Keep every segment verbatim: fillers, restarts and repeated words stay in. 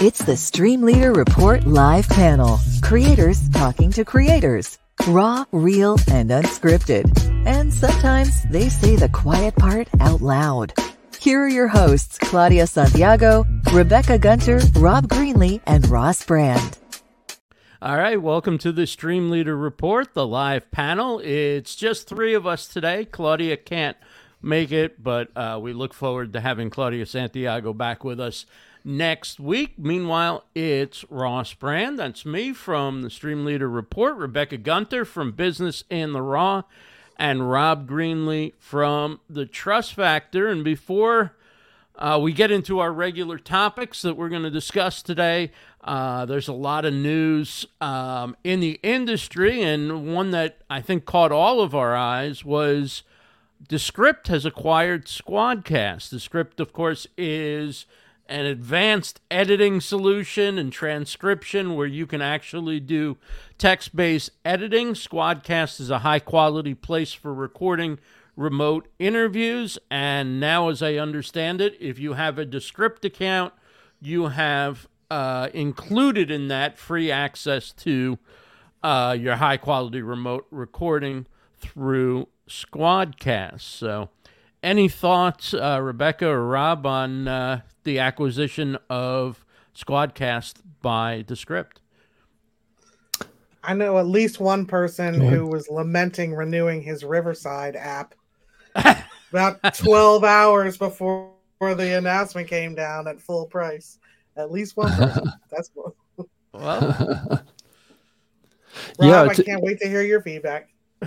It's the Stream Leader Report live panel. Creators talking to creators. Raw, real, and unscripted. And sometimes they say the quiet part out loud. Here are your hosts, Claudia Santiago, Rebecca Gunter, Rob Greenlee, and Ross Brand. All right, welcome to the Stream Leader Report, the live panel. It's just three of us today. Claudia can't make it, but uh, we look forward to having Claudia Santiago back with us next week. Meanwhile, it's Ross Brand. That's me from the Stream Leader Report, Rebecca Gunter from Business in the Raw, and Rob Greenlee from the Trust Factor. And before uh, we get into our regular topics that we're going to discuss today, uh, there's a lot of news um, in the industry, and one that I think caught all of our eyes was Descript has acquired Squadcast. Descript, of course, is an advanced editing solution and transcription where you can actually do text-based editing. Squadcast is a high-quality place for recording remote interviews. And now, as I understand it, if you have a Descript account, you have uh, included in that free access to uh, your high-quality remote recording through Squadcast. So any thoughts, uh, Rebecca or Rob, on uh, the acquisition of Squadcast by Descript? I know at least one person who was lamenting renewing his Riverside app about twelve hours before the announcement came down at full price. At least one person. That's what. Well, Rob, yeah, I can't wait to hear your feedback.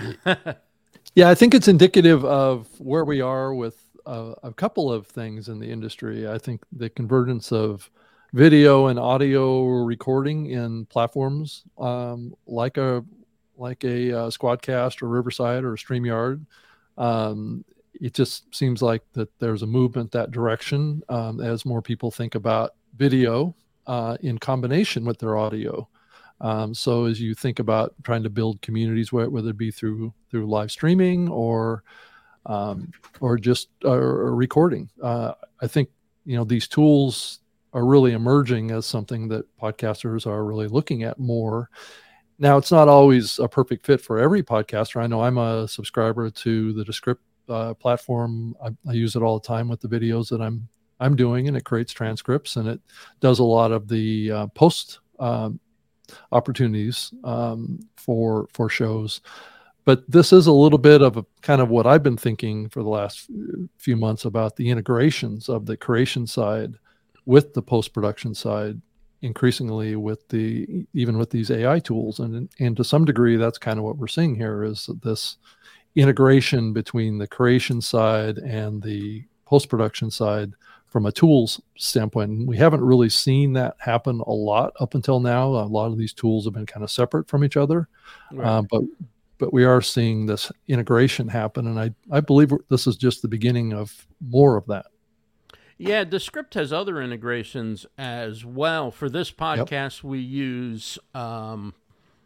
Yeah, I think it's indicative of where we are with uh, a couple of things in the industry. I think the convergence of video and audio recording in platforms um, like a like a uh, Squadcast or Riverside or StreamYard. Um, it just seems like that there's a movement that direction um, as more people think about video uh, in combination with their audio. Um, so as you think about trying to build communities, whether it be through through live streaming or um, or just uh, or recording, uh, I think you know these tools are really emerging as something that podcasters are really looking at more. Now, it's not always a perfect fit for every podcaster. I know I'm a subscriber to the Descript uh, platform. I, I use it all the time with the videos that I'm I'm doing, and it creates transcripts and it does a lot of the uh, post. Um, opportunities um, for for shows. But this is a little bit of a kind of what I've been thinking for the last few months about the integrations of the creation side with the post-production side, increasingly with the even with these A I tools. And and to some degree, that's kind of what we're seeing here is this integration between the creation side and the post-production side from a tools standpoint. We haven't really seen that happen a lot up until now. A lot of these tools have been kind of separate from each other, right. uh, but but we are seeing this integration happen, and I, I believe this is just the beginning of more of that. Yeah, Descript has other integrations as well. For this podcast, yep. we use um,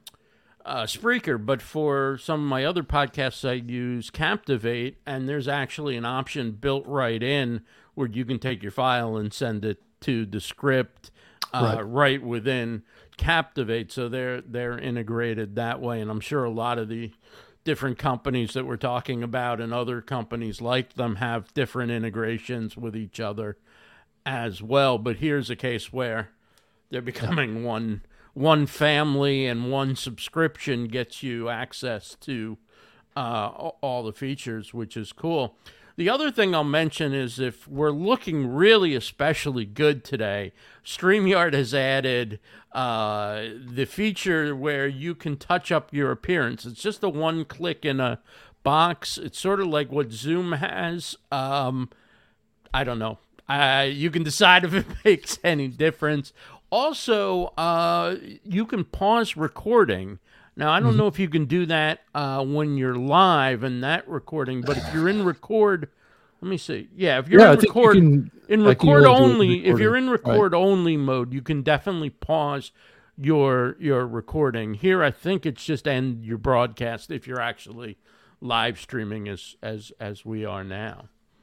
uh, Spreaker, but for some of my other podcasts, I use Captivate, and there's actually an option built right in where you can take your file and send it to Descript uh, right. right within Captivate. So they're they're integrated that way, and I'm sure a lot of the different companies that we're talking about and other companies like them have different integrations with each other as well. But here's a case where they're becoming one one family, and one subscription gets you access to uh, all the features, which is cool. The other thing I'll mention is if we're looking really especially good today, StreamYard has added uh, the feature where you can touch up your appearance. It's just a one click in a box. It's sort of like what Zoom has. Um, I don't know. Uh, you can decide if it makes any difference. Also, uh, you can pause recording. Now, I don't know if you can do that uh, when you're live in that recording, but if you're in record, let me see. Yeah, if you're yeah, in record can, in record only, if you're in record right. only mode, you can definitely pause your your recording. Here, I think it's just end your broadcast if you're actually live streaming as as as we are now.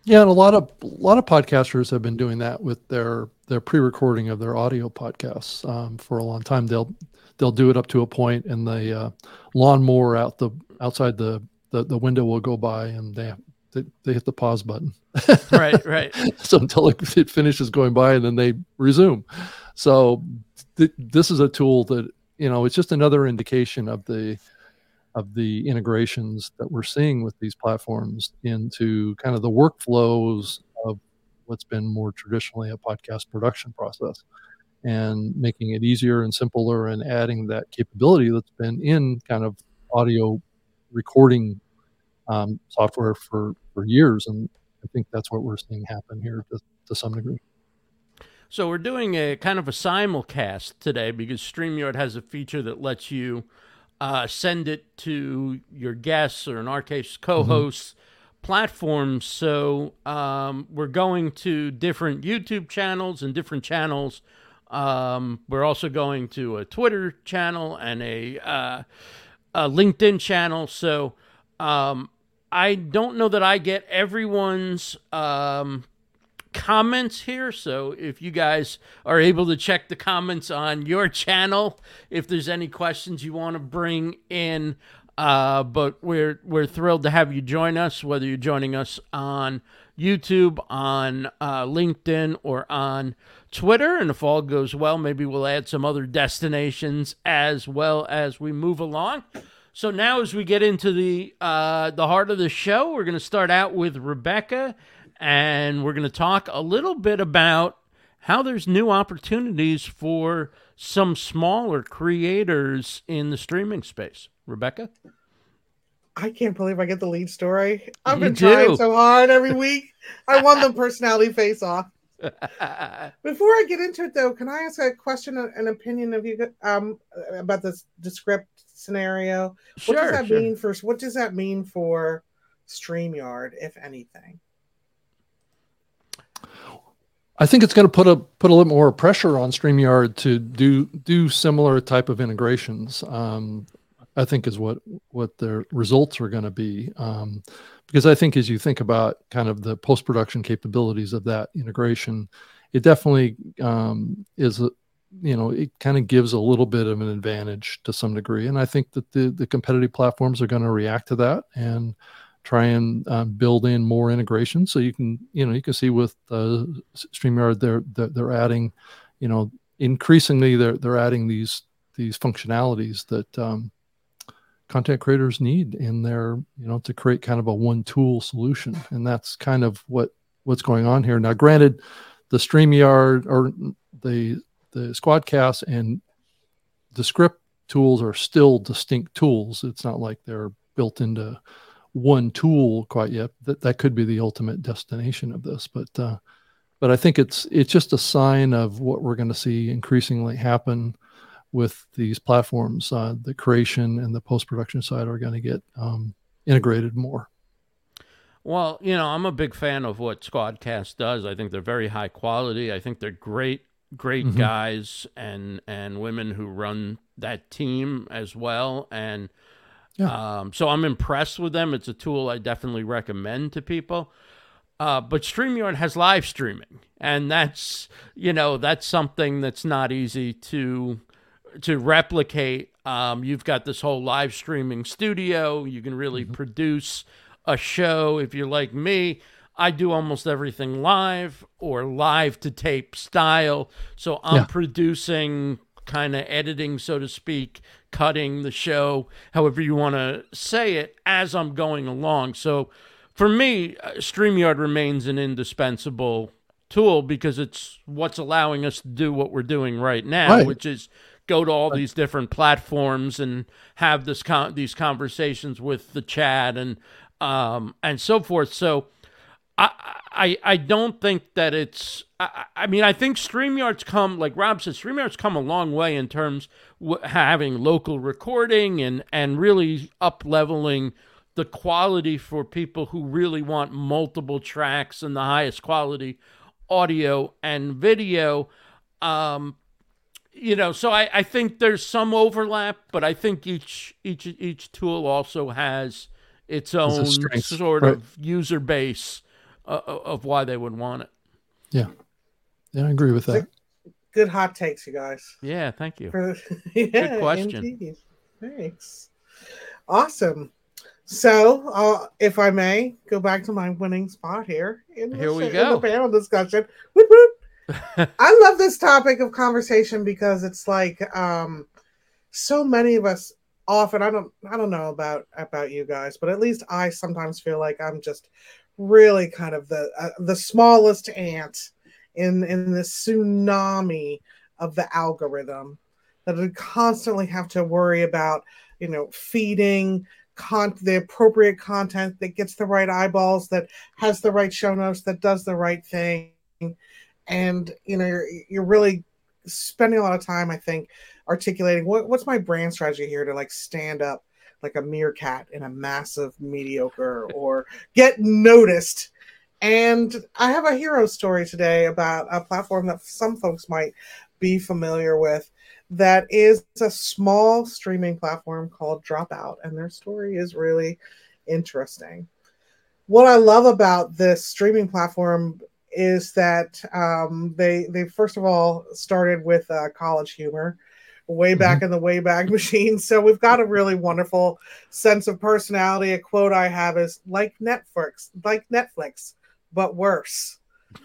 Yeah, and a lot of a lot of podcasters have been doing that with their their pre-recording of their audio podcasts um, for a long time. They'll they'll do it up to a point, and the uh, lawnmower out the outside the, the the window will go by, and they they, they hit the pause button. Right, right. So until it, it finishes going by, and then they resume. So th- this is a tool that, you know, it's just another indication of the of the integrations that we're seeing with these platforms into kind of the workflows of what's been more traditionally a podcast production process, and making it easier and simpler, and adding that capability that's been in kind of audio recording um, software for, for years. And I think that's what we're seeing happen here to, to some degree. So we're doing a kind of a simulcast today because StreamYard has a feature that lets you Uh, send it to your guests, or in our case, co-hosts, mm-hmm. platforms. So um, we're going to different YouTube channels and different channels. Um, we're also going to a Twitter channel and a, uh, a LinkedIn channel. So um, I don't know that I get everyone's um, comments here, so if you guys are able to check the comments on your channel, if there's any questions you want to bring in, uh, but we're we're thrilled to have you join us, whether you're joining us on YouTube, on uh, LinkedIn, or on Twitter. And if all goes well, maybe we'll add some other destinations as well as we move along. So now, as we get into the uh, the heart of the show, we're going to start out with Rebecca. And we're going to talk a little bit about how there's new opportunities for some smaller creators in the streaming space. Rebecca? I can't believe I get the lead story. I've You been do. trying so hard every week. I won the personality face off. Before I get into it, though, can I ask a question, an opinion of you um, about this Descript scenario? Sure, what does that sure. mean for what does that mean for StreamYard, if anything? I think it's going to put a put a little more pressure on StreamYard to do do similar type of integrations. Um, I think is what what the results are going to be, um, because I think as you think about kind of the post production capabilities of that integration, it definitely um, is a, you know, it kind of gives a little bit of an advantage to some degree, and I think that the the competitive platforms are going to react to that and try and um, build in more integration. So you can, you know, you can see with uh, StreamYard, they're, they're they're adding, you know, increasingly they're they're adding these these functionalities that um, content creators need in their, you know, to create kind of a one tool solution, and that's kind of what what's going on here. Now, granted, the StreamYard or the the Squadcast and Descript tools are still distinct tools. It's not like they're built into one tool quite yet. That that could be the ultimate destination of this, but uh, but I think it's it's just a sign of what we're going to see increasingly happen with these platforms. Uh, the creation and the post production side are going to get um, integrated more. Well, you know, I'm a big fan of what Squadcast does. I think they're very high quality. I think they're great, great mm-hmm. guys and and women who run that team as well. And yeah. um, so I'm impressed with them. It's a tool I definitely recommend to people. Uh, but StreamYard has live streaming, and that's, you know, that's something that's not easy to to replicate. Um, you've got this whole live streaming studio. You can really mm-hmm. produce a show. If you're like me, I do almost everything live or live to tape style. So I'm yeah. producing, kind of editing, so to speak, cutting the show, however you want to say it, as I'm going along. So for me, uh, StreamYard remains an indispensable tool because it's what's allowing us to do what we're doing right now, right. which is go to all right. these different platforms and have this con- these conversations with the chat and um, and so forth. So I, I I don't think that it's, I, I mean, I think StreamYard's come, like Rob said, StreamYard's come a long way in terms of having local recording and, and really up-leveling the quality for people who really want multiple tracks and the highest quality audio and video. Um, you know, so I, I think there's some overlap, but I think each each each tool also has its own strength, sort right. of user base uh, of why they would want it. Yeah. Yeah, I agree with that. Good hot takes, you guys. Yeah, thank you. For, yeah, Good question. Indeed. Thanks. Awesome. So, uh, if I may go back to my winning spot here in, here the, we in go. the panel discussion. Whoop, whoop. I love this topic of conversation because it's like um, so many of us often. I don't. I don't know about about you guys, but at least I sometimes feel like I'm just really kind of the uh, the smallest ant in in this tsunami of the algorithm that I constantly have to worry about. You know, feeding. Con- the appropriate content that gets the right eyeballs, that has the right show notes, that does the right thing. And, you know, you're, you're really spending a lot of time, I think, articulating what, what's my brand strategy here to like stand up like a meerkat in a massive mediocre or get noticed. And I have a hero story today about a platform that some folks might be familiar with. That is a small streaming platform called Dropout, and their story is really interesting. What I love about this streaming platform is that um, they they first of all started with uh, College Humor way back mm-hmm. in the Wayback Machine, so we've got a really wonderful sense of personality. A quote I have is like Netflix, like Netflix, but worse.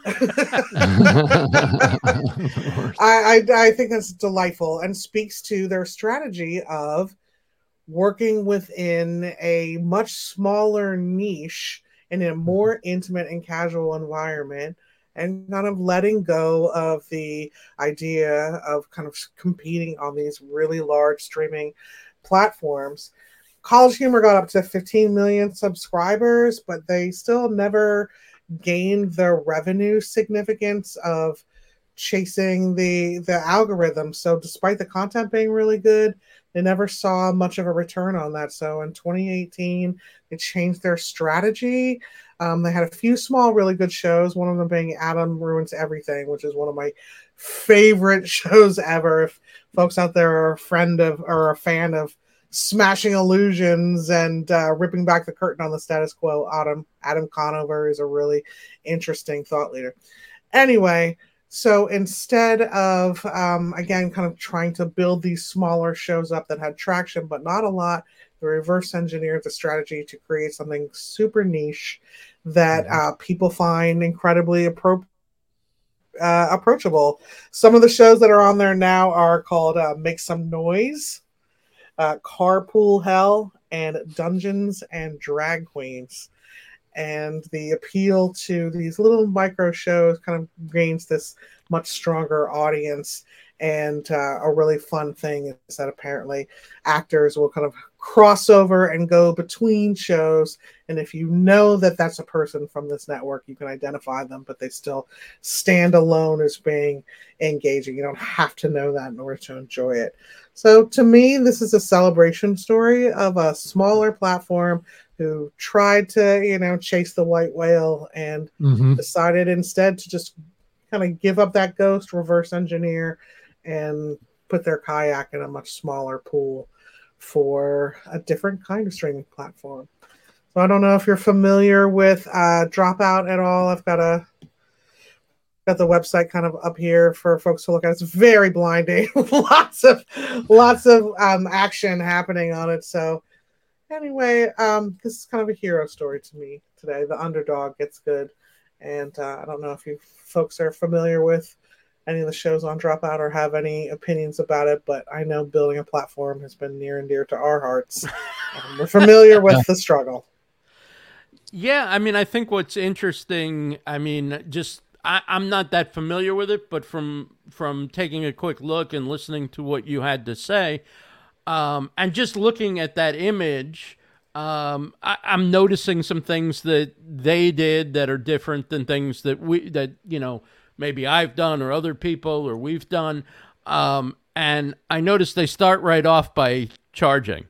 I, I I think that's delightful and speaks to their strategy of working within a much smaller niche in a more intimate and casual environment, and kind of letting go of the idea of kind of competing on these really large streaming platforms. College Humor got up to fifteen million subscribers, but they still never gained the revenue significance of chasing the the algorithm. So despite the content being really good, they never saw much of a return on that. So in twenty eighteen, they changed their strategy. Um, they had a few small, really good shows, one of them being Adam Ruins Everything, which is one of my favorite shows ever. If folks out there are a friend of or a fan of Smashing Illusions and uh, ripping back the curtain on the status quo, Adam Adam Conover is a really interesting thought leader. Anyway, so instead of, um, again, kind of trying to build these smaller shows up that had traction, but not a lot, they reverse engineered the strategy to create something super niche that mm-hmm. uh, people find incredibly appropriate. Uh, approachable. Some of the shows that are on there now are called uh, Make Some Noise, Uh, Carpool Hell, and Dungeons and Drag Queens. And the appeal to these little micro shows kind of gains this much stronger audience. And uh, a really fun thing is that apparently actors will kind of cross over and go between shows. And if you know that that's a person from this network, you can identify them, but they still stand alone as being engaging. You don't have to know that in order to enjoy it. So to me, this is a celebration story of a smaller platform who tried to, you know, chase the white whale and mm-hmm. decided instead to just kind of give up that ghost, reverse engineer, and put their kayak in a much smaller pool for a different kind of streaming platform. So I don't know if you're familiar with uh, Dropout at all. I've got a got the website kind of up here for folks to look at. It's very blinding. lots of lots of um, action happening on it. So anyway, um, this is kind of a hero story to me today. The underdog gets good. And uh, I don't know if you folks are familiar with any of the shows on Dropout or have any opinions about it, but I know building a platform has been near and dear to our hearts. Um, we're familiar with the struggle. Yeah, I mean, I think what's interesting, I mean, just I, I'm not that familiar with it, but from from taking a quick look and listening to what you had to say, um, and just looking at that image, um, I, I'm noticing some things that they did that are different than things that we that you know maybe I've done or other people or we've done, um, and I noticed they start right off by charging.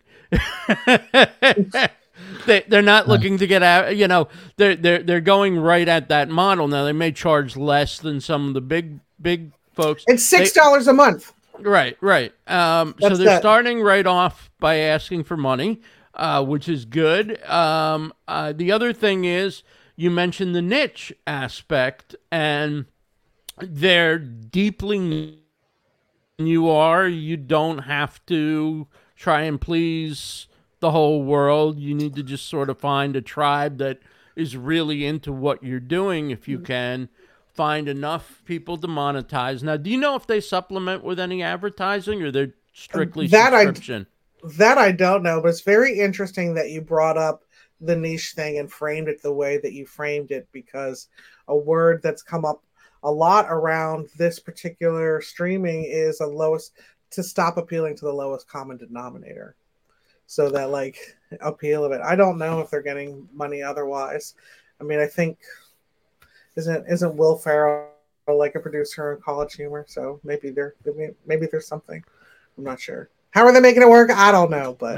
They they're not looking to get out, you know. They're they're they're going right at that model. Now they may charge less than some of the big big folks. It's six dollars a month. Right, right. Um, so they're that. starting right off by asking for money, uh, which is good. Um, uh, the other thing is you mentioned the niche aspect, and they're deeply you are. You don't have to try and please the whole world. You need to just sort of find a tribe that is really into what you're doing. If you can find enough people to monetize. Now, do you know if they supplement with any advertising, or they're strictly that subscription? I, that I don't know, but it's very interesting that you brought up the niche thing and framed it the way that you framed it, because a word that's come up a lot around this particular streaming is a lowest to stop appealing to the lowest common denominator. So that like appeal of it. I don't know if they're getting money otherwise. I mean, I think isn't isn't Will Ferrell like a producer in College Humor? So maybe they're maybe there's something. I'm not sure. How are they making it work? I don't know, but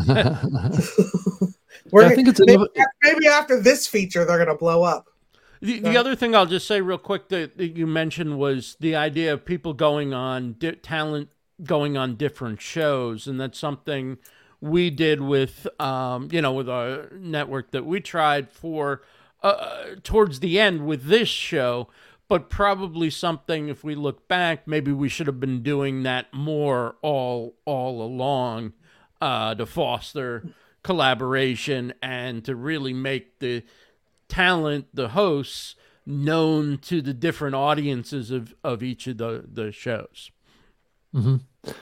we're, yeah, I think it's maybe, a, maybe after this feature they're gonna blow up. The, the other thing I'll just say real quick that, that you mentioned was the idea of people going on di- talent going on different shows, and that's something we did with um, you know with our network that we tried for uh, towards the end with this show, but probably something, if we look back, maybe we should have been doing that more all all along uh, to foster collaboration and to really make the talent, the hosts, known to the different audiences of, of each of the, the shows. Mm-hmm.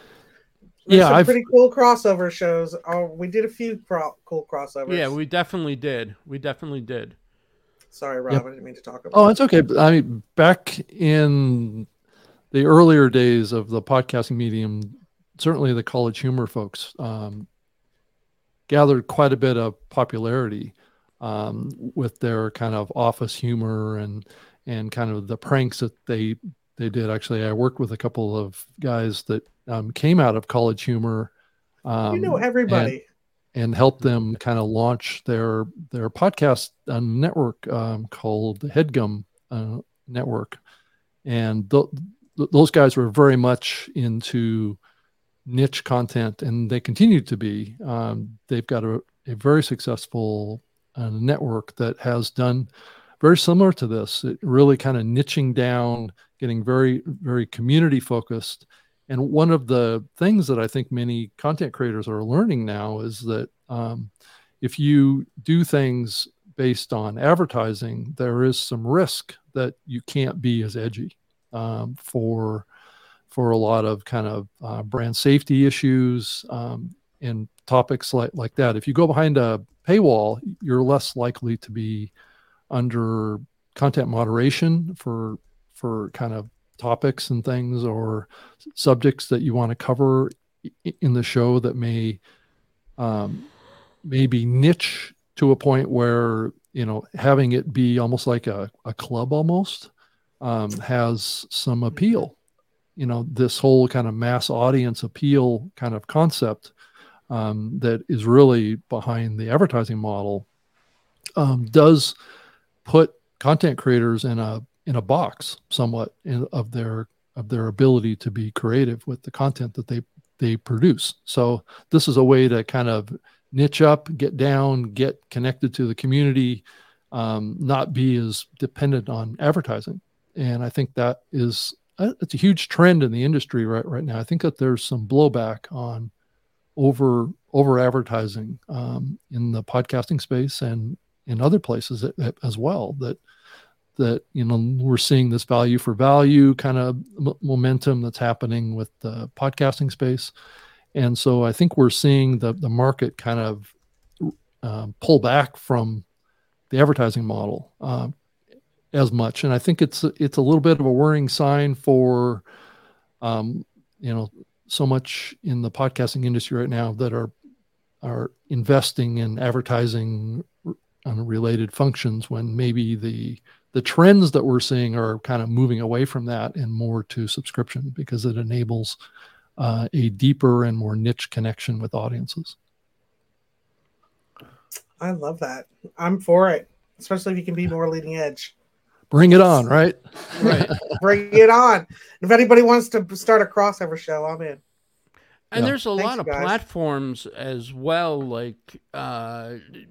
There's Yeah, some I've, pretty cool crossover shows. Oh, we did a few pro- cool crossovers. Yeah, we definitely did. We definitely did. Sorry, Rob, Yep. I didn't mean to talk about oh, it. it's okay. I mean, back in the earlier days of the podcasting medium, certainly the College Humor folks um, gathered quite a bit of popularity um, with their kind of office humor and and kind of the pranks that they they did. Actually, I worked with a couple of guys that um, came out of College Humor. Um, You know everybody. And, and helped them kind of launch their their podcast uh, network um, called the Headgum uh, Network. And th- th- those guys were very much into niche content, and they continue to be. Um, they've got a, a very successful uh, network that has done very similar to this. It really kind of niching down, getting very, very community focused. And one of the things that I think many content creators are learning now is that um, if you do things based on advertising, there is some risk that you can't be as edgy um, for for a lot of kind of uh, brand safety issues um, and topics like, like that. If you go behind a paywall, you're less likely to be under content moderation for for kind of topics and things or subjects that you want to cover in the show that may um, maybe niche to a point where, you know, having it be almost like a, a club almost um, has some appeal. You know, this whole kind of mass audience appeal kind of concept um, that is really behind the advertising model um, does put content creators in a in a box somewhat in, of their of their ability to be creative with the content that they they produce. So this is a way to kind of niche up, get down, get connected to the community, um, not be as dependent on advertising. And I think that is a, it's a huge trend in the industry right right now. I think that there's some blowback on over over advertising um, in the podcasting space and in other places as well, that that, you know, we're seeing this value for value kind of m- momentum that's happening with the podcasting space. And so I think we're seeing the, the market kind of um, pull back from the advertising model um, as much. And I think it's, it's a little bit of a worrying sign for, um, you know, so much in the podcasting industry right now that are, are investing in advertising on related functions when maybe the the trends that we're seeing are kind of moving away from that and more to subscription because it enables uh, a deeper and more niche connection with audiences. I love that. I'm for it, especially if you can be more leading edge. Bring it on, right? Right. Bring it on. If anybody wants to start a crossover show, I'm in. And Yeah. there's a Thanks, lot of you guys. platforms as well, like uh,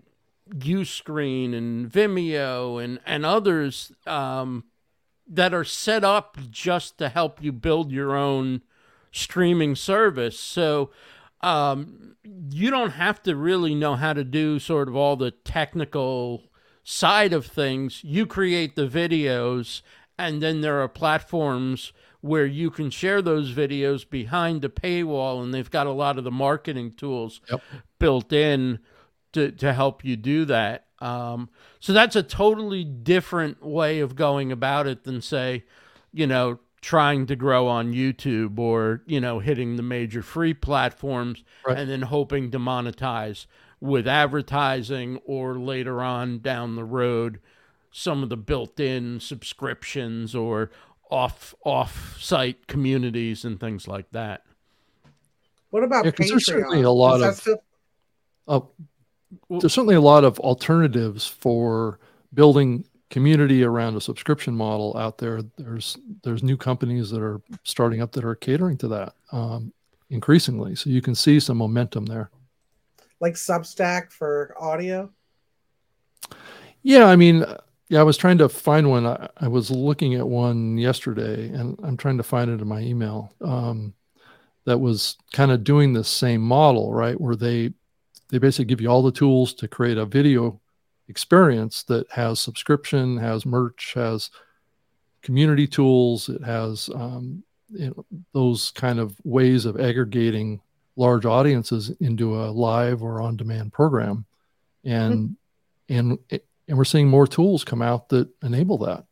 Uscreen and Vimeo and, and others um, that are set up just to help you build your own streaming service. So um, you don't have to really know how to do sort of all the technical side of things. You create the videos, and then there are platforms where you can share those videos behind the paywall, and they've got a lot of the marketing tools yep. built in to, to help you do that. Um, so that's a totally different way of going about it than, say, you know, trying to grow on YouTube or, you know, hitting the major free platforms right. and then hoping to monetize with advertising, or later on down the road, some of the built-in subscriptions or off off-site communities and things like that. What about yeah, Patreon? There's certainly a lot of still... oh, there's certainly a lot of alternatives for building community around a subscription model out there. There's there's new companies that are starting up that are catering to that um, increasingly. So you can see some momentum there. Like Substack for audio? Yeah, I mean, yeah, I was trying to find one. I, I was looking at one yesterday, and I'm trying to find it in my email. Um, that was kind of doing the same model, right? Where they they basically give you all the tools to create a video experience that has subscription, has merch, has community tools. It has um, you know, those kind of ways of aggregating large audiences into a live or on-demand program, and mm-hmm. and and we're seeing more tools come out that enable that.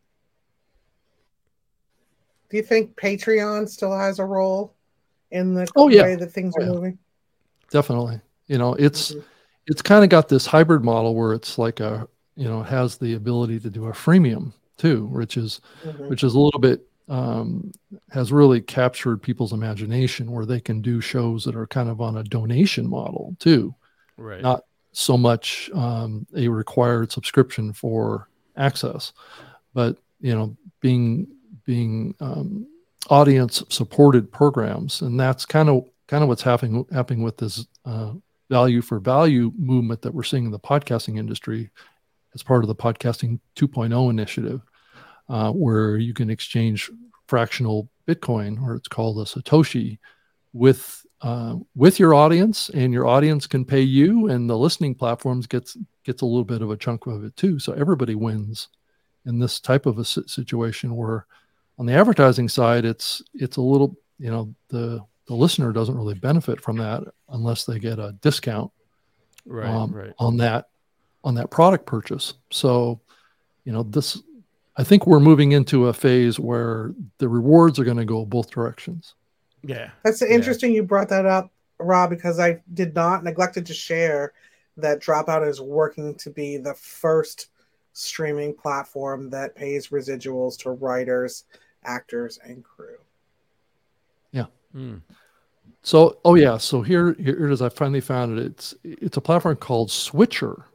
Do you think Patreon still has a role in the oh, yeah. way that things oh, are yeah. moving? Definitely. You know, it's mm-hmm. it's kind of got this hybrid model where it's like a you know has the ability to do a freemium too, which is mm-hmm. which is a little bit. Um, has really captured people's imagination, where they can do shows that are kind of on a donation model too, right? Not so much um, a required subscription for access, but you know, being being um, audience supported programs, and that's kind of kind of what's happening happening with this uh, value for value movement that we're seeing in the podcasting industry as part of the Podcasting two point oh initiative. Uh, where you can exchange fractional Bitcoin, or it's called a Satoshi, with uh, with your audience, and your audience can pay you, and the listening platforms gets gets a little bit of a chunk of it too. So everybody wins in this type of a situation. Where on the advertising side, it's it's a little you know the the listener doesn't really benefit from that unless they get a discount right, um, right. on that on that product purchase. So you know this. I think we're moving into a phase where the rewards are going to go both directions. Yeah. That's interesting yeah. you brought that up, Rob, because I did not neglected to share that Dropout is working to be the first streaming platform that pays residuals to writers, actors, and crew. Yeah. Mm. So, oh yeah. So here, here it is. I finally found it. It's, it's a platform called Switcher.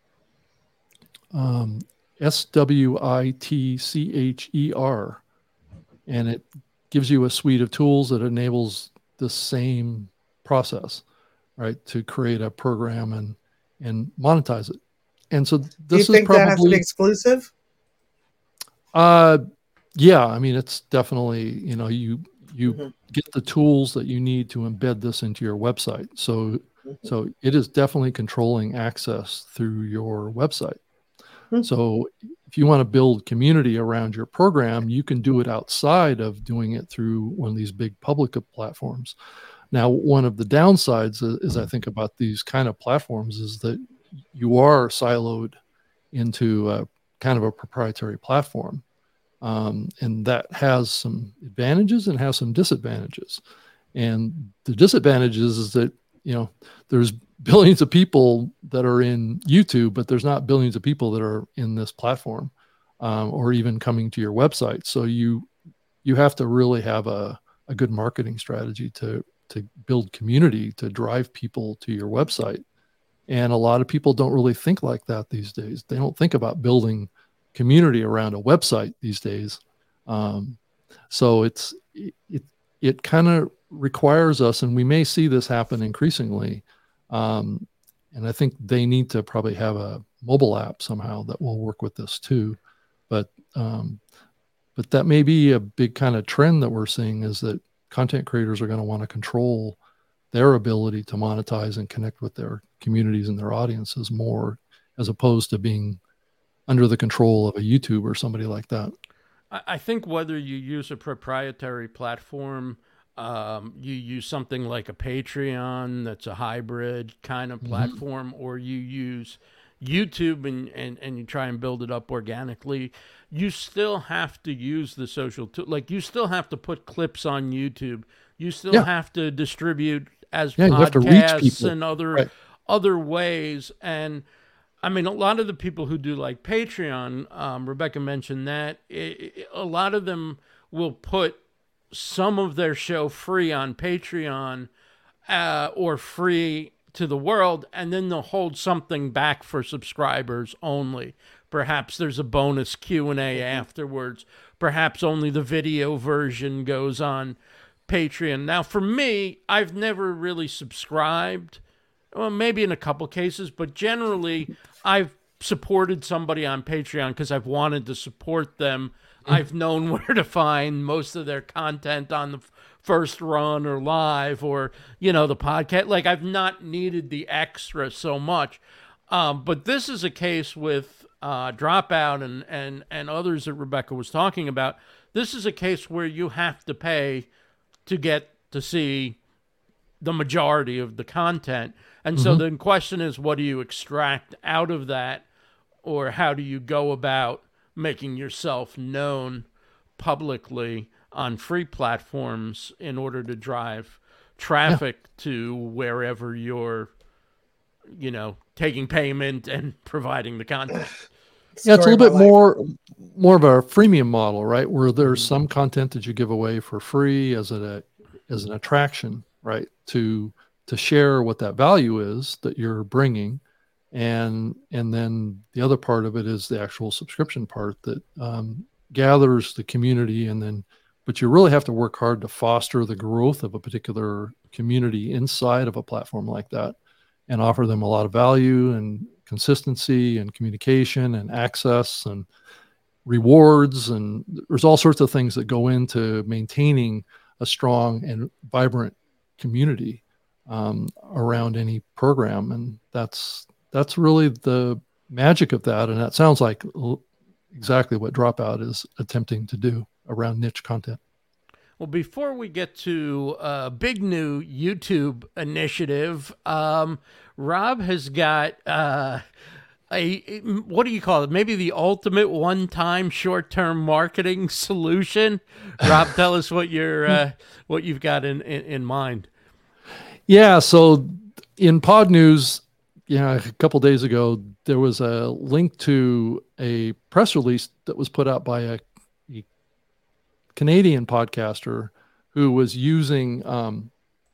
Um, S W I T C H E R, and it gives you a suite of tools that enables the same process, right, to create a program and and monetize it. And so this Do you is think probably that has to be exclusive? Uh, yeah, I mean, it's definitely, you know, you you mm-hmm. get the tools that you need to embed this into your website. So mm-hmm. so it is definitely controlling access through your website. Mm-hmm. So if you want to build community around your program, you can do it outside of doing it through one of these big public platforms. Now, one of the downsides is, is I think about these kind of platforms is that you are siloed into a kind of a proprietary platform. Um, and that has some advantages and has some disadvantages. And the disadvantages is that, you know, there's billions of people that are in YouTube, but there's not billions of people that are in this platform um, or even coming to your website. So you you have to really have a, a good marketing strategy to to build community, to drive people to your website. And a lot of people don't really think like that these days. They don't think about building community around a website these days. Um, so it's it it, it kind of requires us, and we may see this happen increasingly, um, and I think they need to probably have a mobile app somehow that will work with this too. But um, but that may be a big kind of trend that we're seeing, is that content creators are going to want to control their ability to monetize and connect with their communities and their audiences more, as opposed to being under the control of a YouTube or somebody like that. I think whether you use a proprietary platform, um, you use something like a Patreon that's a hybrid kind of platform, mm-hmm. or you use YouTube and, and, and you try and build it up organically, you still have to use the social tool. Like, you still have to put clips on YouTube. You still yeah. have to distribute as yeah, podcasts and other right. other ways. And I mean, a lot of the people who do like Patreon, um, Rebecca mentioned that, it, it, a lot of them will put some of their show free on Patreon uh, or free to the world, and then they'll hold something back for subscribers only. Perhaps there's a bonus Q and A afterwards. Perhaps only the video version goes on Patreon. Now, for me, I've never really subscribed. Well, maybe in a couple cases, but generally I've supported somebody on Patreon because I've wanted to support them. Mm. I've known where to find most of their content on the f- first run or live or, you know, the podcast. Like, I've not needed the extra so much. Um, but this is a case with uh, Dropout and, and, and others that Rebecca was talking about. This is a case where you have to pay to get to see the majority of the content. And so mm-hmm. the question is, what do you extract out of that, or how do you go about making yourself known publicly on free platforms in order to drive traffic yeah. to wherever you're, you know, taking payment and providing the content? Yeah, it's a little bit more more of a freemium model, right? Where there's some content that you give away for free as a as an attraction, right? To to share what that value is that you're bringing, and and then the other part of it is the actual subscription part that um, gathers the community, and then but you really have to work hard to foster the growth of a particular community inside of a platform like that, and offer them a lot of value and consistency and communication and access and rewards, and there's all sorts of things that go into maintaining a strong and vibrant community um, around any program. And that's that's really the magic of that. And that sounds like exactly what Dropout is attempting to do around niche content. Well, before we get to a big new YouTube initiative, um, Rob has got uh, a, what do you call it? Maybe the ultimate one-time short-term marketing solution. Rob, tell us what you're uh, what you've got in, in, in mind. Yeah, so in Pod News, yeah, a couple days ago, there was a link to a press release that was put out by a, a Canadian podcaster who was using um,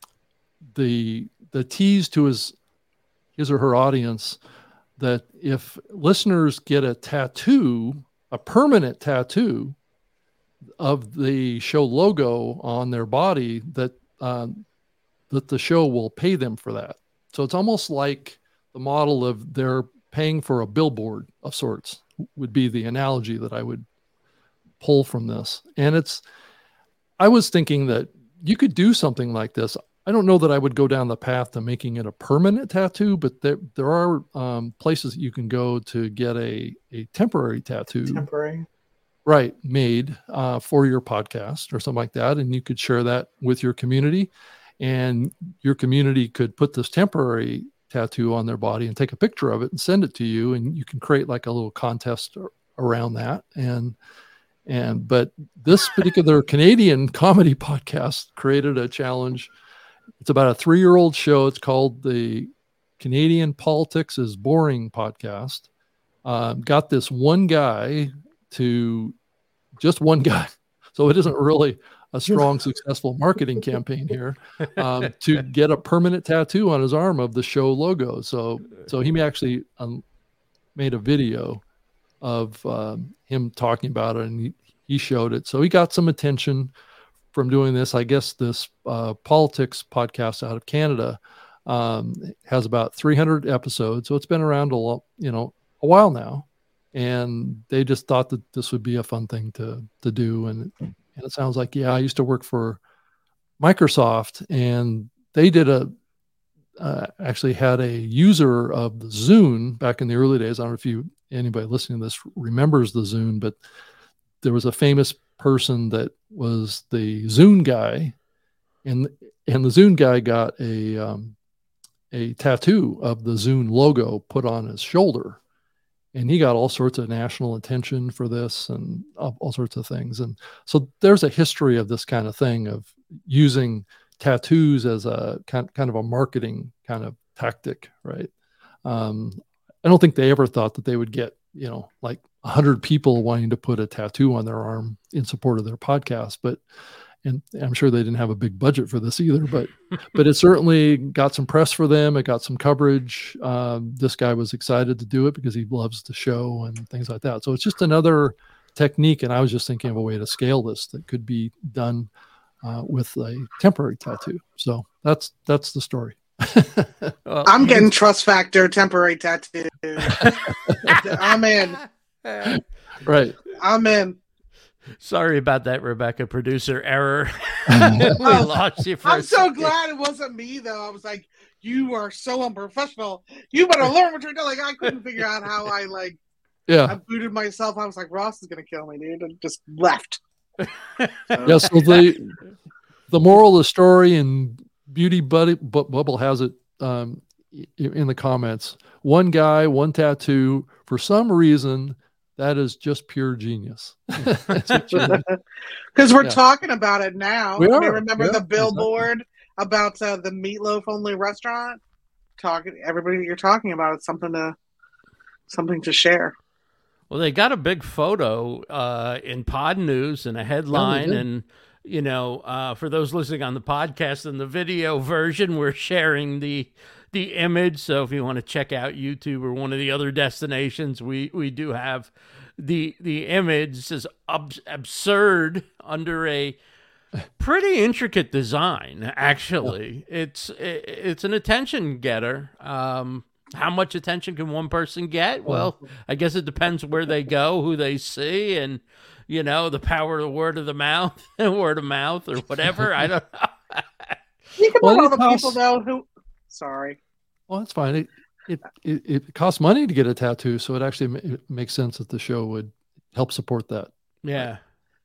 the the tease to his his or her audience that if listeners get a tattoo, a permanent tattoo of the show logo on their body, that uh, that the show will pay them for that. So it's almost like the model of they're paying for a billboard of sorts, would be the analogy that I would pull from this. And it's, I was thinking that you could do something like this. I don't know that I would go down the path to making it a permanent tattoo, but there there are um, places that you can go to get a, a temporary tattoo. Temporary. Right, made uh, for your podcast or something like that. And you could share that with your community. And your community could put this temporary tattoo on their body and take a picture of it and send it to you. And you can create like a little contest around that. And and but this particular Canadian comedy podcast created a challenge. It's about a three-year-old show. It's called the Canadian Politics is Boring podcast. Uh, got this one guy to, just one guy. So it isn't really a strong, successful marketing campaign here, um, to get a permanent tattoo on his arm of the show logo. So, so he actually um, made a video of um, him talking about it, and he, he showed it. So he got some attention from doing this. I guess this uh, politics podcast out of Canada Um, it has about three hundred episodes, so it's been around a lot, you know, a while now. And they just thought that this would be a fun thing to to do. And, and it sounds like, yeah, I used to work for Microsoft, and they did a uh, actually had a user of the Zune back in the early days. I don't know if you anybody listening to this remembers the Zune, but there was a famous person that was the Zune guy, and and the Zune guy got a um, a tattoo of the Zune logo put on his shoulder. And he got all sorts of national attention for this and all, all sorts of things. And so there's a history of this kind of thing, of using tattoos as a kind, kind of a marketing kind of tactic, right? Um, I don't think they ever thought that they would get, you know, like a hundred people wanting to put a tattoo on their arm in support of their podcast, but and I'm sure they didn't have a big budget for this either, but but it certainly got some press for them. It got some coverage. Um, this guy was excited to do it because he loves the show and things like that. So it's just another technique. And I was just thinking of a way to scale this that could be done uh, with a temporary tattoo. So that's that's the story. Well, I'm getting trust factor temporary tattoo. I'm in. Right. I'm in. Sorry about that, Rebecca. Producer error. We lost you for I'm a so second. glad it wasn't me, though. I was like, you are so unprofessional. You better learn what you're doing. Like, I couldn't figure out how I, like, yeah. I booted myself. I was like, Ross is going to kill me, dude. And just left. So. Yeah, so the, the moral of the story, and Beauty Buddy, Bu- Bubble has it um, in the comments. One guy, one tattoo. For some reason, that is just pure genius. Because we're Yeah. talking about it now. We I are. mean, remember Yeah, the billboard about uh, the meatloaf only restaurant? Talking, everybody you're talking about, it's something to something to share. Well, they got a big photo uh, in Pod News and a headline, did. and you know, uh, for those listening on the podcast and the video version, we're sharing the the image. So if you want to check out YouTube or one of the other destinations, we we do have the the image. This is ab- absurd under a pretty intricate design. Actually, it's it, it's an attention getter. Um, how much attention can one person get? Well, I guess it depends where they go, who they see, and you know, the power of the word of the mouth, word of mouth, or whatever. I don't know. Think about Well, all it the costs- people though who. Sorry. Well, that's fine. It, it it it costs money to get a tattoo, so it actually ma- it makes sense that the show would help support that. Yeah.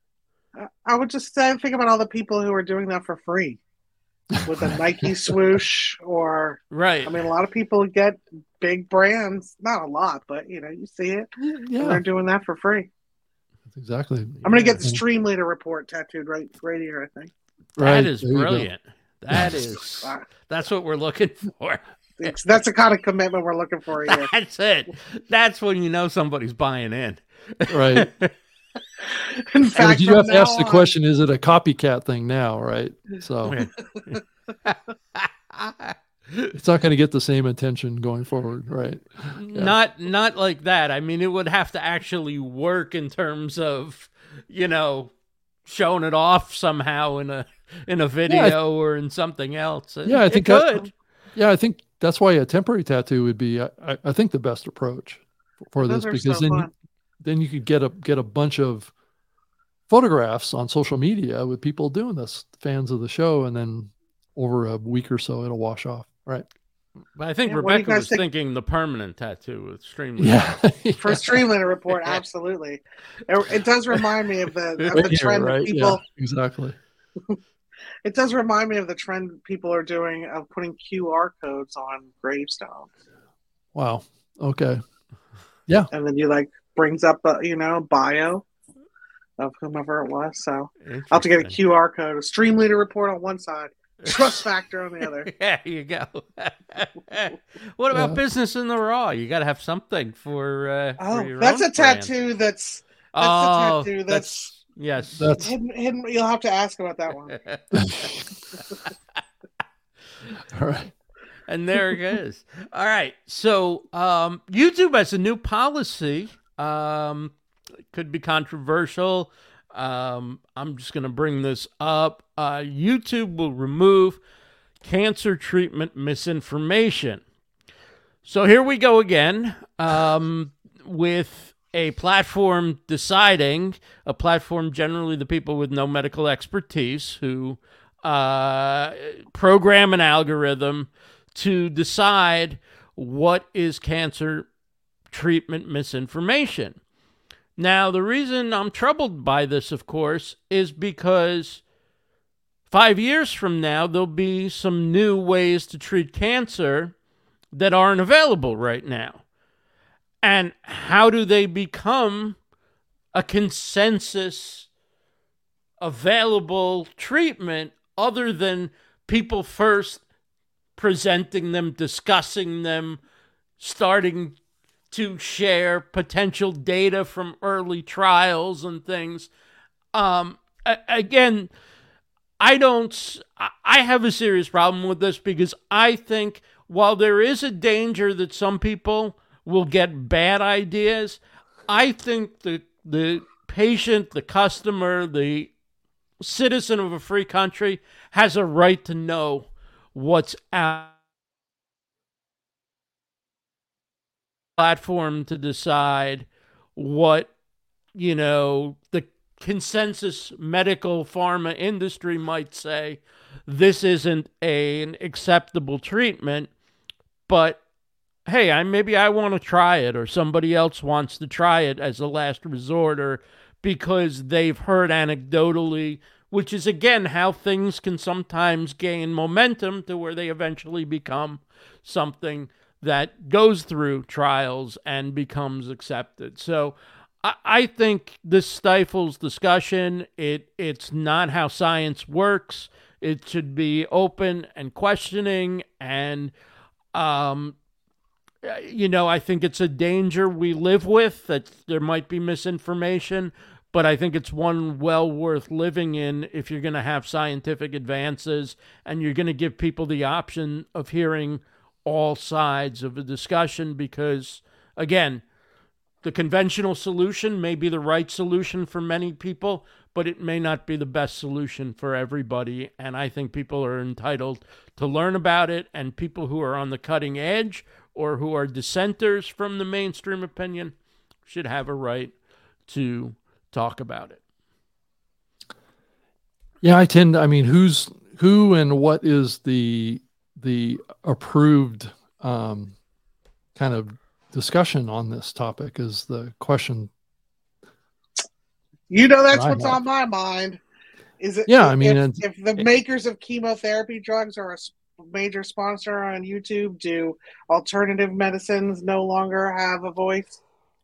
I would just say, think about all the people who are doing that for free with a Nike swoosh, or Right. I mean, a lot of people get big brands. Not a lot, but you know, you see it. And Yeah, they're doing that for free. that's exactly. I'm gonna get the Yeah. Stream Leader report tattooed right, right here. I think Right, That is there you go. brilliant. That is, Uh, that's what we're looking for. it's, that's the kind of commitment we're looking for here. That's it. That's when you know somebody's buying in. Right. In Well, fact, you from have to ask now the on- question: is it a copycat thing now? Right. So it's not going to get the same attention going forward. Right. Not not like that. I mean, it would have to actually work in terms of, you know, showing it off somehow in a in a video or in something else. Yeah, I It think that- could. Yeah, I think that's why a temporary tattoo would be, I, I- I think, the best approach for Those this, are because so then fun. you, then you could get a get a bunch of photographs on social media with people doing this, fans of the show, and then over a week or so it'll wash off. Right. But I think Yeah, what do you Rebecca guys was think- thinking the permanent tattoo with Streamlit. Yeah. For Stream Leader report, absolutely. It, it does remind me of the of the Right here, trend right? that people. Yeah, exactly. It does remind me of the trend people are doing of putting Q R codes on gravestones, Wow. Okay. and then you like brings up a you know bio of whomever it was. So I'll have to get a Interesting. Q R code, a Stream Leader report on one side, Trust Factor on the other. There you go. What about Yeah. business in the raw? You got to have something for. Uh, Oh, for your that's own a brand. tattoo. That's Oh, a tattoo that's yes. That's hidden. Hidden. You'll have to ask about that one. all right. And there it is. All right. So um, YouTube has a new policy. Um, it could be controversial. Um, I'm just going to bring this up. Uh, YouTube will remove cancer treatment misinformation. So here we go again um, with a platform deciding, a platform generally the people with no medical expertise who uh, program an algorithm to decide what is cancer treatment misinformation. Now, the reason I'm troubled by this, of course, is because five years from now, there'll be some new ways to treat cancer that aren't available right now. And how do they become a consensus available treatment other than people first presenting them, discussing them, starting to share potential data from early trials and things? Um, again, I don't, I have a serious problem with this because I think while there is a danger that some people will get bad ideas, I think the the patient, the customer, the citizen of a free country has a right to know what's out platform to decide what, you know, the consensus medical pharma industry might say this isn't a, an acceptable treatment, but hey, I maybe I want to try it, or somebody else wants to try it as a last resort, or because they've heard anecdotally, which is again how things can sometimes gain momentum to where they eventually become something that goes through trials and becomes accepted. So I, I think this stifles discussion. It it's not how science works. It should be open and questioning, and um, you know, I think it's a danger we live with, that there might be misinformation, but I think it's one well worth living in if you're going to have scientific advances and you're going to give people the option of hearing all sides of a discussion, because, again, the conventional solution may be the right solution for many people, but it may not be the best solution for everybody. And I think people are entitled to learn about it, and people who are on the cutting edge or who are dissenters from the mainstream opinion should have a right to talk about it. Yeah, I tend, I mean, who's, who and what is the, the approved um, kind of discussion on this topic is the question. You know, that's I what's have. on my mind. Is it? Yeah, if, I mean, if, and- if the makers of chemotherapy drugs are a s- major sponsor on YouTube, do alternative medicines no longer have a voice?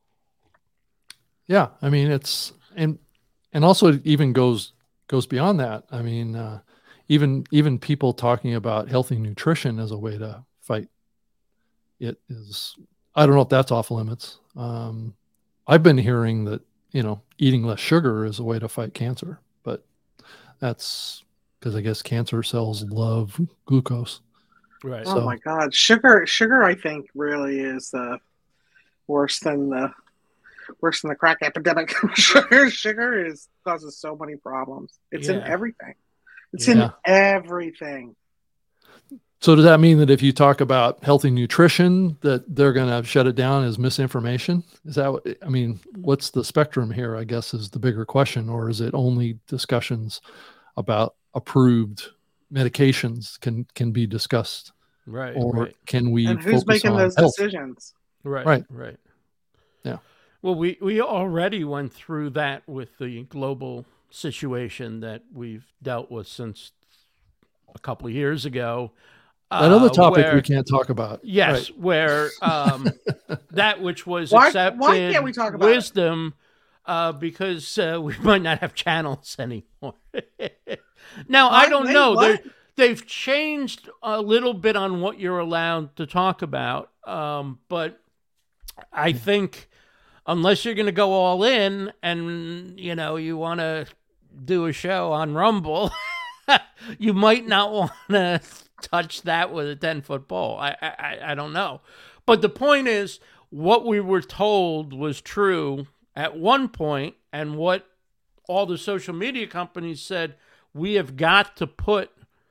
Yeah, I mean, it's, and and also it even goes goes beyond that. I mean, uh, even even people talking about healthy nutrition as a way to fight it is, I don't know if that's off limits. Um, I've been hearing that, you know, eating less sugar is a way to fight cancer, but that's because I guess cancer cells love glucose. Right. Oh So- my God, sugar! Sugar, I think, really is uh, worse than the worse than the crack epidemic. sugar, sugar is causes so many problems. It's in Yeah. everything. It's Yeah. in everything. So does that mean that if you talk about healthy nutrition, that they're going to shut it down as misinformation? Is that what, I mean, what's the spectrum here, I guess, is the bigger question, or is it only discussions about approved medications can, can be discussed, Right. or right. can we And who's focus making on those health? decisions? Right. Right. Right. Yeah. Well, we, we already went through that with the global situation that we've dealt with since a couple of years ago. That other uh, topic where- we can't talk about. Yes, Right. where um, that which was Why- accepted why can't we talk about it? wisdom, uh, because uh, we might not have channels anymore. Now, I Why- don't wait, know. They what? they've changed a little bit on what you're allowed to talk about, um, but I think unless you're going to go all in and, you know, you want to do a show on Rumble, you might not want to touch that with a ten-foot pole. I, I I don't know. But the point is, what we were told was true at one point, and what all the social media companies said, we have got to put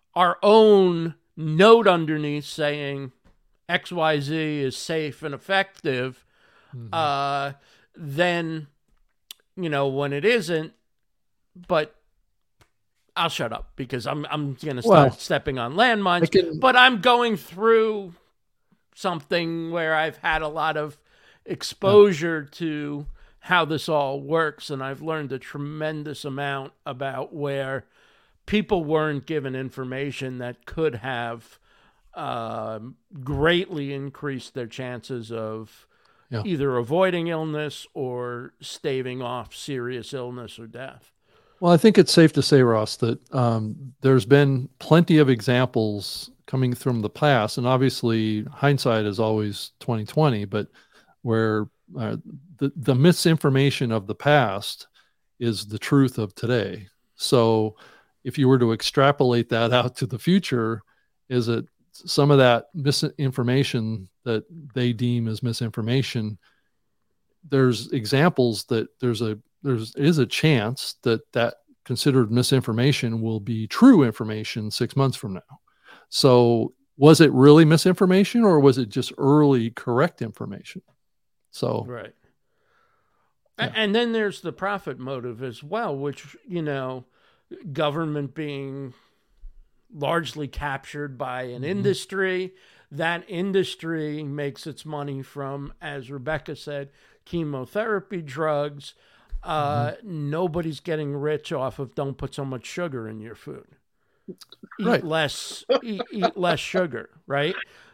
our own note underneath saying X Y Z is safe and effective, mm-hmm. uh, then, you know, when it isn't, but I'll shut up because I'm I'm going to start well, stepping on landmines, can... but I'm going through something where I've had a lot of exposure yeah. to how this all works, and I've learned a tremendous amount about where people weren't given information that could have uh, greatly increased their chances of yeah. either avoiding illness or staving off serious illness or death. Well, I think it's safe to say, Ross, that um, there's been plenty of examples coming from the past, and obviously hindsight is always twenty twenty, but where uh, the, the misinformation of the past is the truth of today. So if you were to extrapolate that out to the future, is it some of that misinformation that they deem as misinformation? There's examples that there's a there's is a chance that that considered misinformation will be true information six months from now. So was it really misinformation, or was it just early correct information? So right. Yeah. And then there's the profit motive as well, which, you know, government being largely captured by an mm-hmm. industry. That industry makes its money from, as Rebecca said, chemotherapy drugs. Uh, mm-hmm. Nobody's getting rich off of don't put so much sugar in your food. Eat right. less, eat, eat less sugar, right?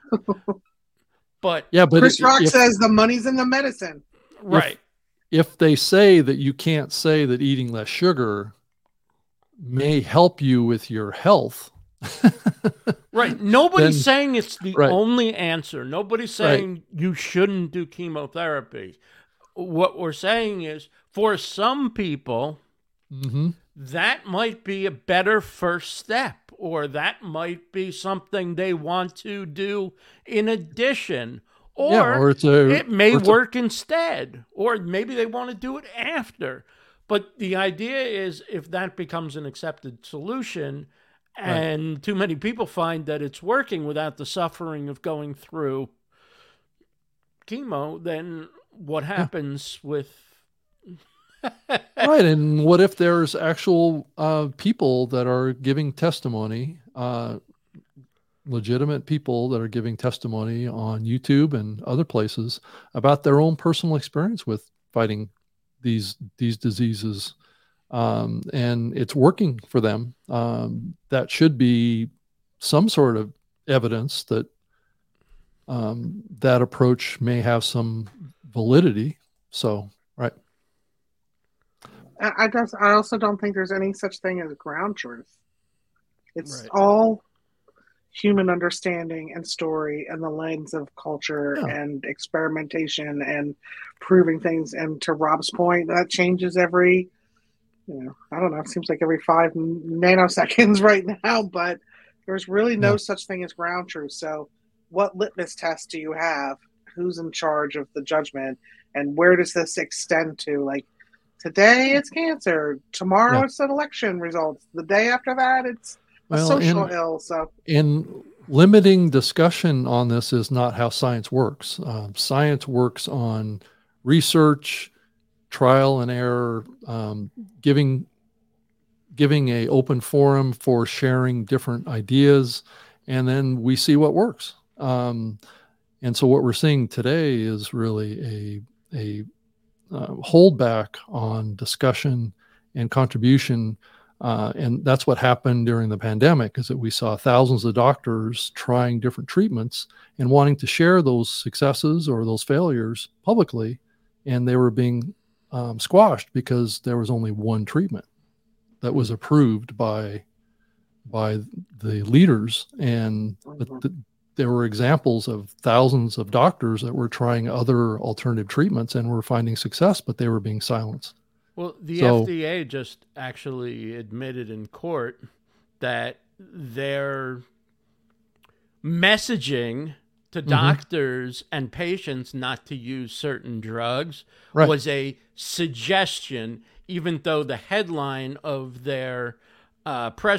But yeah, but Chris it, Rock if, says the money's in the medicine. Right. If, if they say that you can't say that eating less sugar may help you with your health. Right. Nobody's then, saying it's the right. only answer. Nobody's saying right. you shouldn't do chemotherapy. What we're saying is, for some people, mm-hmm. that might be a better first step, or that might be something they want to do in addition, or, yeah, or it's a, it may or it's work a, instead, or maybe they want to do it after. But the idea is, if that becomes an accepted solution, and right. too many people find that it's working without the suffering of going through chemo, then what happens yeah. with... Right, and what if there's actual uh, people that are giving testimony, uh, legitimate people that are giving testimony on YouTube and other places about their own personal experience with fighting these these diseases, um, and it's working for them? Um, that should be some sort of evidence that um, that approach may have some validity. So, right. I just, I also don't think there's any such thing as ground truth. It's right. all human understanding and story and the lens of culture yeah. and experimentation and proving things. And to Rob's point, that changes every, you know, I don't know, it seems like every five nanoseconds right now, but there's really no yeah. such thing as ground truth. So what litmus test do you have? Who's in charge of the judgment? And where does this extend to? Like, today it's cancer. Tomorrow yeah. it's an election results. The day after that it's a well, social in, ill. So in limiting discussion on this is not how science works. Um, science works on research, trial and error, um, giving giving a open forum for sharing different ideas, and then we see what works. Um, and so what we're seeing today is really a a Uh, hold back on discussion and contribution. Uh, and that's what happened during the pandemic, is that we saw thousands of doctors trying different treatments and wanting to share those successes or those failures publicly. And they were being um, squashed because there was only one treatment that was approved by, by the leaders. And but the, there were examples of thousands of doctors that were trying other alternative treatments and were finding success, but they were being silenced. Well, the so, F D A just actually admitted in court that their messaging to mm-hmm. doctors and patients not to use certain drugs right. was a suggestion, even though the headline of their uh, press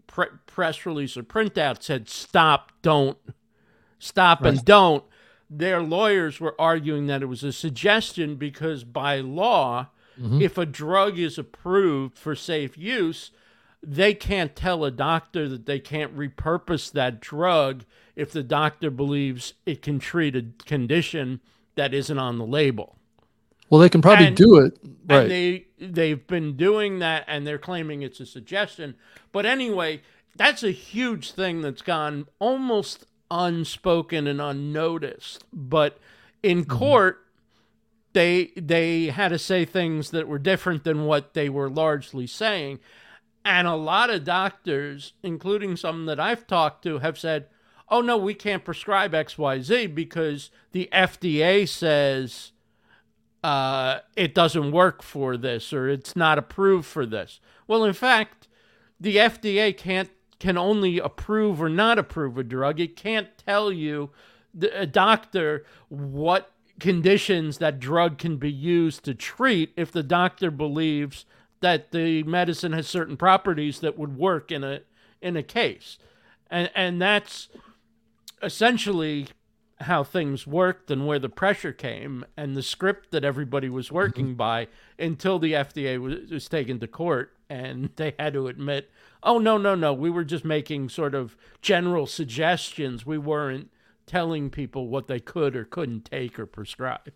pre- press release or printout said stop, don't, stop Right. and don't. Their lawyers were arguing that it was a suggestion because by law, Mhm. if a drug is approved for safe use, they can't tell a doctor that they can't repurpose that drug if the doctor believes it can treat a condition that isn't on the label. Well, they can probably And- do it. Right. And they, they've been doing that, and they're claiming it's a suggestion. But anyway, that's a huge thing that's gone almost unspoken and unnoticed. But in court, they they had to say things that were different than what they were largely saying. And a lot of doctors, including some that I've talked to, have said, oh, no, we can't prescribe X Y Z because the F D A says uh, it doesn't work for this or it's not approved for this. Well, in fact, the F D A can't can only approve or not approve a drug. It can't tell you, the, a doctor, what conditions that drug can be used to treat if the doctor believes that the medicine has certain properties that would work in a in a case. And and that's essentially how things worked and where the pressure came and the script that everybody was working mm-hmm. by until the F D A was, was taken to court and they had to admit, oh, no, no, no, we were just making sort of general suggestions. We weren't telling people what they could or couldn't take or prescribe.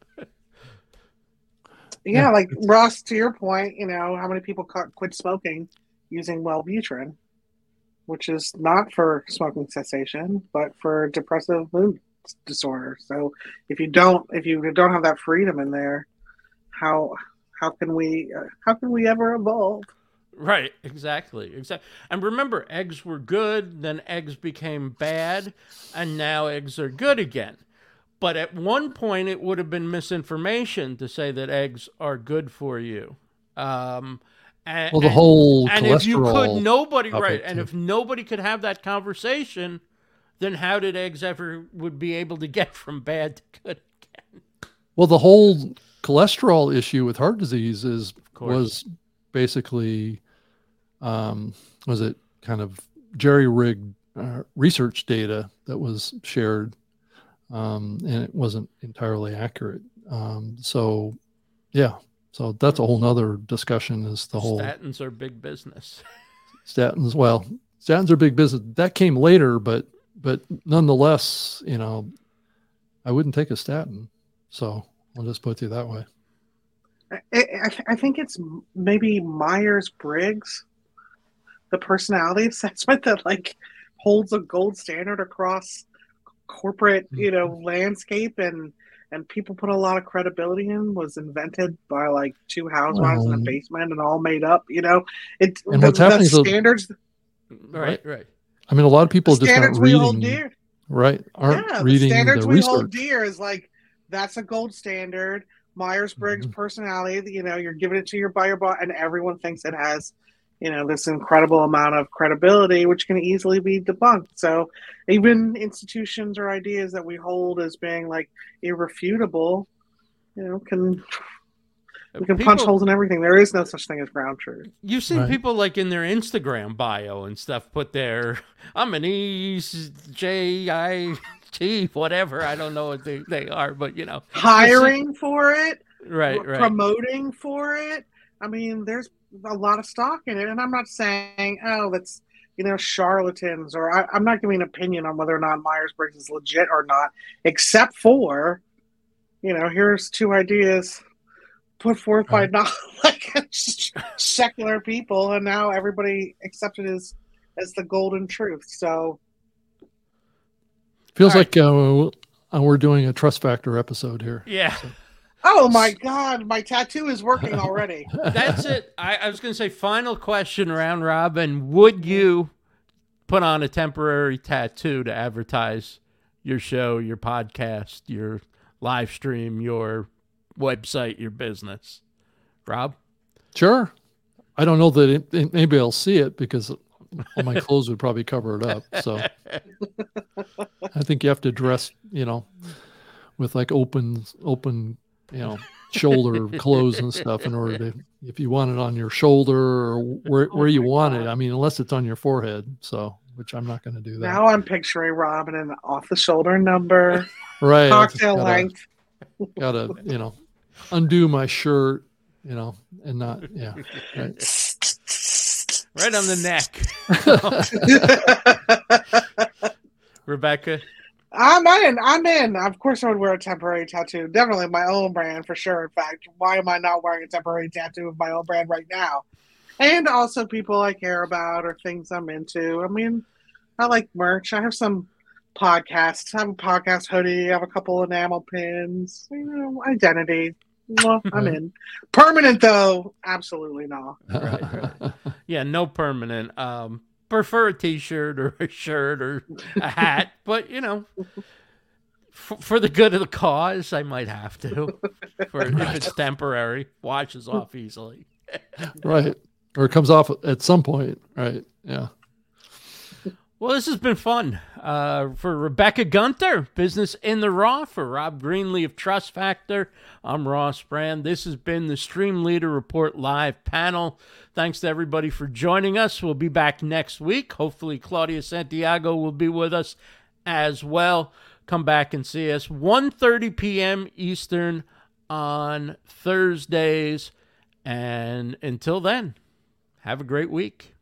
Yeah, like Ross, to your point, you know, how many people quit smoking using Wellbutrin, which is not for smoking cessation, but for depressive mood disorder. So if you don't, if you don't have that freedom in there, how how can we uh, how can we ever evolve? Right, exactly, exactly. And remember, eggs were good, then eggs became bad, and now eggs are good again. But at one point, it would have been misinformation to say that eggs are good for you. Um, and, well, the whole and, cholesterol. And if you could, nobody right, too. and if nobody could have that conversation, then how did eggs ever would be able to get from bad to good again? Well, the whole cholesterol issue with heart disease is was basically, um, was it kind of jerry-rigged uh, research data that was shared. Um, and it wasn't entirely accurate. Um, so, yeah, so that's a whole nother discussion is the whole... Statins are big business. Statins, well, statins are big business. That came later, but but nonetheless, you know, I wouldn't take a statin. So I'll just put it that way. I, I, I think it's maybe Myers-Briggs, the personality assessment that, like, holds a gold standard across corporate, you know, landscape, and and people put a lot of credibility in, was invented by like two housewives well, in a basement and all made up, you know. It and the, what's happening the is standards, right, right. I mean, a lot of people the just standards aren't we reading, hold dear, right? Aren't yeah, reading the standards the we research. hold dear is like that's a gold standard. Myers-Briggs Mm-hmm. personality, you know, you're giving it to your buyer bot, and everyone thinks it has, you know, this incredible amount of credibility, which can easily be debunked. So even institutions or ideas that we hold as being like irrefutable, you know, can we can people, punch holes in everything. There is no such thing as ground truth. You've seen right. people like in their Instagram bio and stuff put their, I'm an E J I T, whatever. I don't know what they, they are, but you know. Hiring for it. Right, right. Promoting for it. I mean, there's a lot of stock in it, and I'm not saying, oh, that's, you know, charlatans, or I, I'm not giving an opinion on whether or not Myers-Briggs is legit or not, except for, you know, here's two ideas put forth by not like secular people, and now everybody accepted as as the golden truth. So feels right. like uh, we're doing a Trust Factor episode here. Yeah. So. Oh my God, my tattoo is working already. That's it. I, I was going to say, final question round robin. Would you put on a temporary tattoo to advertise your show, your podcast, your live stream, your website, your business? Rob? Sure. I don't know that it, it, maybe I'll see it because all my clothes would probably cover it up. So I think you have to dress, you know, with like open, open, you know, shoulder clothes and stuff in order to, if you want it on your shoulder or where, Oh where you my want God. it. I mean, unless it's on your forehead. So, which I'm not going to do that. Now I'm picturing Rob in an off the shoulder number, Right. I just cocktail gotta- length. Gotta, you know, undo my shirt, you know, and not, yeah. Right. Right on the neck. Rebecca? I'm in. I'm in. Of course, I would wear a temporary tattoo. Definitely my own brand for sure. In fact, why am I not wearing a temporary tattoo of my own brand right now? And also people I care about or things I'm into. I mean, I like merch. I have some podcasts. I have a podcast hoodie. I have a couple enamel pins. You know, identity. Well, I'm in. Permanent though, absolutely not. Right, right. Yeah, no permanent. Um, prefer a T-shirt or a shirt or a hat, but you know, f- for the good of the cause, I might have to. For if it's temporary, washes off easily. Right. Or it comes off at some point. Right. Yeah. Well, this has been fun. Uh, for Rebecca Gunther, Business in the Raw, for Rob Greenlee of Trust Factor, I'm Ross Brand. This has been the Stream Leader Report live panel. Thanks to everybody for joining us. We'll be back next week. Hopefully, Claudia Santiago will be with us as well. Come back and see us one thirty p.m. Eastern on Thursdays. And until then, have a great week.